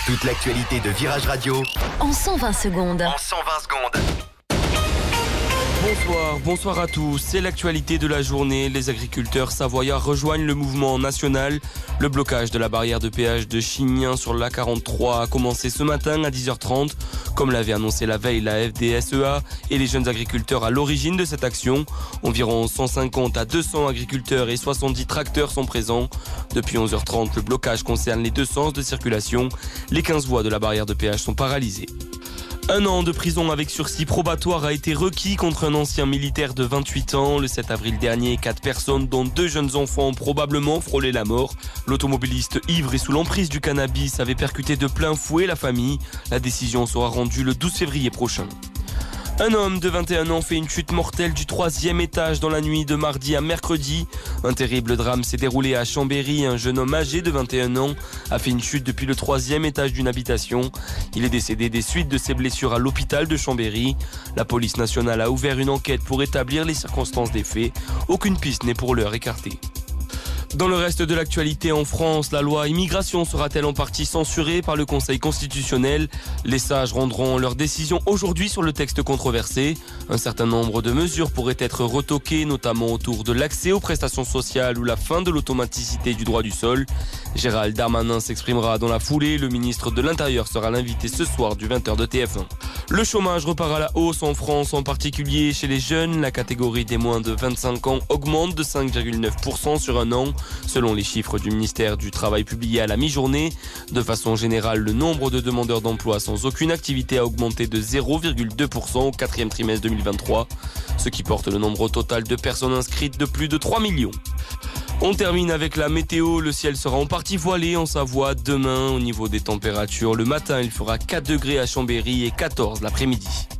Toute l'actualité de Virage Radio en 120 secondes. Bonsoir à tous. C'est l'actualité de la journée. Les agriculteurs savoyards rejoignent le mouvement national. Le blocage de la barrière de péage de Chignin sur l'A43 a commencé ce matin à 10h30. Comme l'avait annoncé la veille la FDSEA et les jeunes agriculteurs à l'origine de cette action. Environ 150 à 200 agriculteurs et 70 tracteurs sont présents. Depuis 11h30, le blocage concerne les deux sens de circulation. Les 15 voies de la barrière de péage sont paralysées. 1 an de prison avec sursis probatoire a été requis contre un ancien militaire de 28 ans. Le 7 avril dernier, 4 personnes, dont 2 jeunes enfants, ont probablement frôlé la mort. L'automobiliste ivre et sous l'emprise du cannabis avait percuté de plein fouet la famille. La décision sera rendue le 12 février prochain. Un homme de 21 ans fait une chute mortelle du 3e étage dans la nuit de mardi à mercredi. Un terrible drame s'est déroulé à Chambéry. Un jeune homme âgé de 21 ans a fait une chute depuis le 3e étage d'une habitation. Il est décédé des suites de ses blessures à l'hôpital de Chambéry. La police nationale a ouvert une enquête pour établir les circonstances des faits. Aucune piste n'est pour l'heure écartée. Dans le reste de l'actualité en France, la loi immigration sera-t-elle en partie censurée par le Conseil constitutionnel ? Les sages rendront leur décision aujourd'hui sur le texte controversé. Un certain nombre de mesures pourraient être retoquées, notamment autour de l'accès aux prestations sociales ou la fin de l'automaticité du droit du sol. Gérald Darmanin s'exprimera dans la foulée. Le ministre de l'Intérieur sera l'invité ce soir du 20h de TF1. Le chômage repart à la hausse en France, en particulier chez les jeunes. La catégorie des moins de 25 ans augmente de 5,9% sur un an. Selon les chiffres du ministère du Travail publiés à la mi-journée, de façon générale, le nombre de demandeurs d'emploi sans aucune activité a augmenté de 0,2% au 4e trimestre 2023, ce qui porte le nombre total de personnes inscrites de plus de 3 millions. On termine avec la météo. Le ciel sera en partie voilé en Savoie demain. Au niveau des températures, le matin, il fera 4 degrés à Chambéry et 14 l'après-midi.